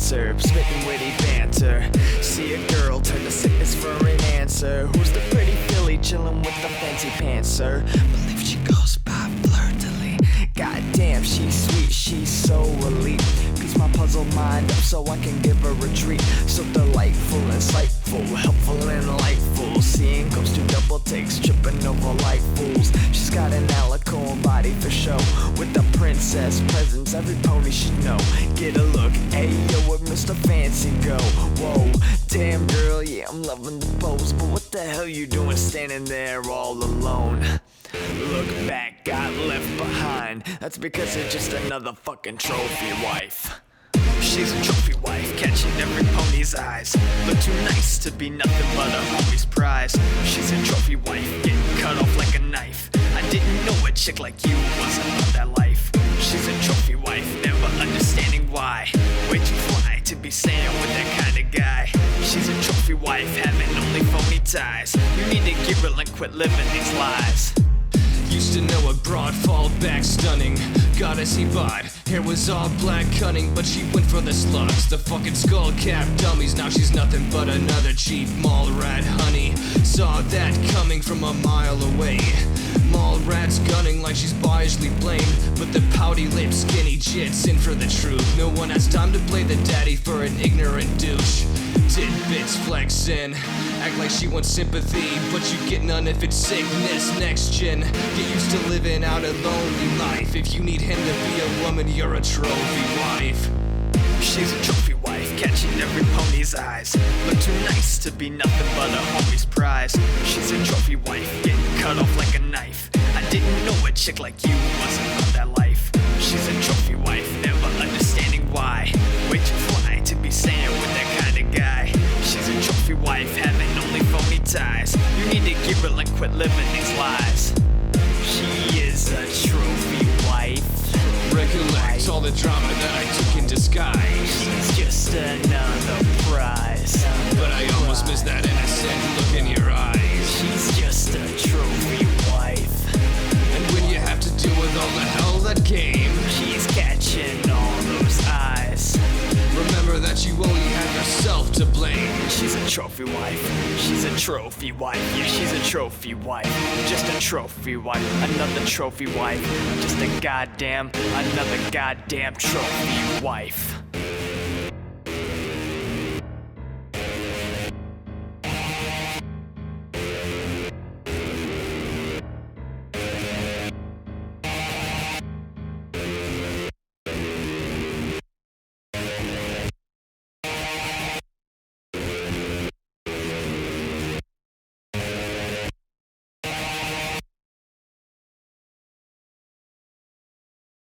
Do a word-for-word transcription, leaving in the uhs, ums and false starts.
dancer, spitting witty banter. See a girl, turn to sickness for an answer. Who's the pretty filly chillin' with the fancy pantser? Believe she goes by flirtily. Goddamn, she's sweet, she's so elite. Piece my puzzle mind up so I can give her a treat. So delightful, insightful, helpful and delightful. Seeing ghosts do double takes, tripping over like fools. She's got an alicorn body for show, with the princess presence every pony should know. Get a look, ayo, where Mister Fancy go? Whoa, damn girl, yeah, I'm loving the pose. But what the hell you doing standing there all alone? Look back, got left behind. That's because you're just another fucking trophy wife. She's a trophy wife, catching every pony's eyes. Look too nice to be nothing but a homie's prize. She's a trophy wife, getting cut off like a knife. I didn't know a chick like you wasn't about that life. She's a trophy wife, never understanding why. Way too fly to be staying with that kind of guy. She's a trophy wife, having only phony ties. You need to get real and quit living these lies. Used to know a broad, fall back stunning goddess he bought. Hair was all black cunning, but she went for the slugs. The fucking skull cap dummies, now she's nothing but another cheap mall rat honey. Saw that coming from a mile away. Mall rats gunning like she's biasly blamed, but the pouty lips skinny jits in for the truth. No one has time to play the daddy for an ignorant douche. Tidbits flexin', act like she wants sympathy, but you get none if it's sickness. Next gen, get used to living out a lonely life. If you need him to be a woman, you're a trophy wife. She's a trophy wife, catching every pony's eyes. Look too nice to be nothing but a homie's prize. She's a trophy wife, getting cut off like a knife. I didn't know a chick like you wasn't about that life. She's a trophy wife, never understanding why. Way too fly to be staying with that kind of guy. She's a trophy wife, having only phony ties. You need to get real and quit living these lies. She is a trophy wife. Recollect all the drama that I took in disguise. She's just another prize. But I almost missed that innocent look in your eyes. She's just a trophy wife. And when you have to deal with all the hell that came, she's catching all those eyes. Remember that you only have yourself to blame. She's a trophy wife. She's a trophy wife. Yeah, she's a trophy wife. Just a trophy wife. Another trophy wife. Just a goddamn, another goddamn trophy wife.